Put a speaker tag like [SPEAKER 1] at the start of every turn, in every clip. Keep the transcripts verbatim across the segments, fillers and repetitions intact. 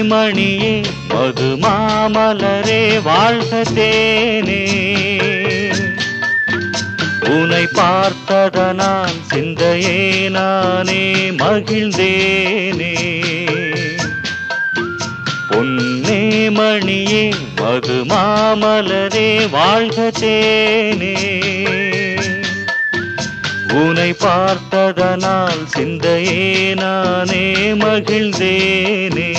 [SPEAKER 1] மணியே மது மாமலரே வாழ்க தேனே உனை பார்த்ததனால் சிந்தையே நானே மகிழ்ந்தேனே பொன்னே மணியே மது மாமலரே வாழ்க தேனே உனை பார்த்ததனால் சிந்தையே நானே மகிழ்ந்தேனே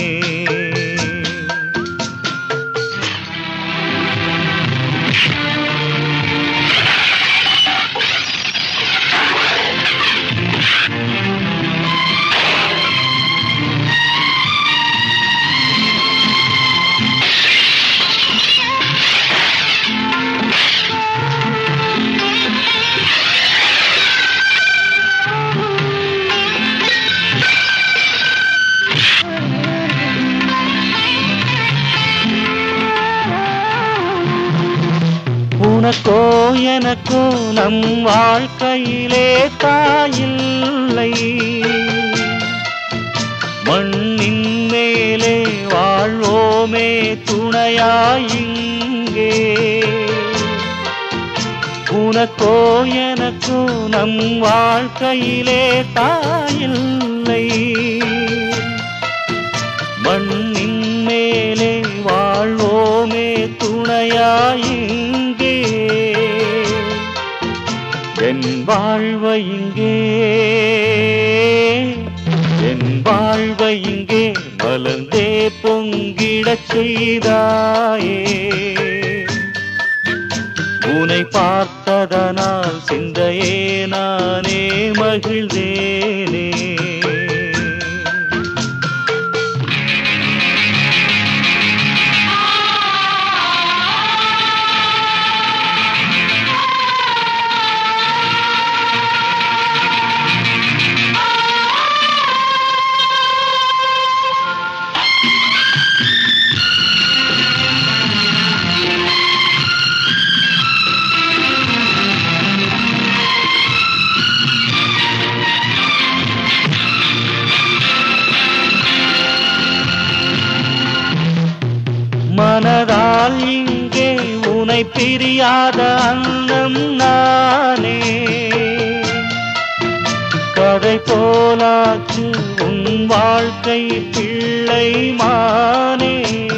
[SPEAKER 1] உனக்கோ எனக்கோ நம் வாழ்க்கையிலே தாயில்லை மண்ணின் மேலே வாழ்வோமே துணையாயிங்கே உனக்கோ எனக்கோ நம் வாழ்க்கையிலே தாயில்லை மண்ணின் மேலே வாழ்வோமே துணையாயிங்கே என் வாழ்வை இங்கே என் வாழ்வை இங்கே மலர்ந்தே பொங்கிடச் செய்தாயே உனை பார்த்ததனால் சிந்தையே நானே மகிழ்ந்தேனே மனதால் இங்கே உனை பிரியாத அன்னம் நானே கதை போலாச்சு உன் வாழ்க்கை பிள்ளை மானே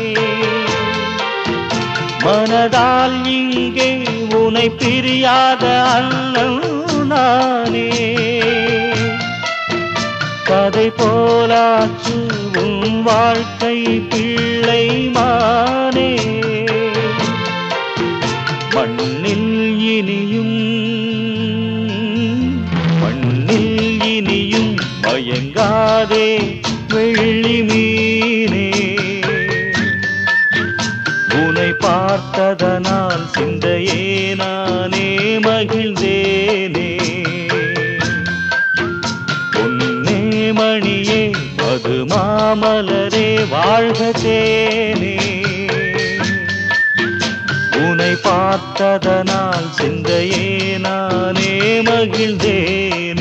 [SPEAKER 1] மனதால் இங்கே உனை பிரியாத அன்னம் நானே கதை போலாச்சு உன் வாழ்க்கை பிள்ளை மானே மண்ணில் இனியும் மண்ணில் இனியும் மயங்காதே வெள்ளி மீனே உனை பார்த்ததனால் சிந்தையே நானே மகிழ்ந்தேனே மணியே மது மாமலரே வாழ்க தேனே உனை பார்த்ததனால் சிந்தையே நானே மகிழ்ந்தேனே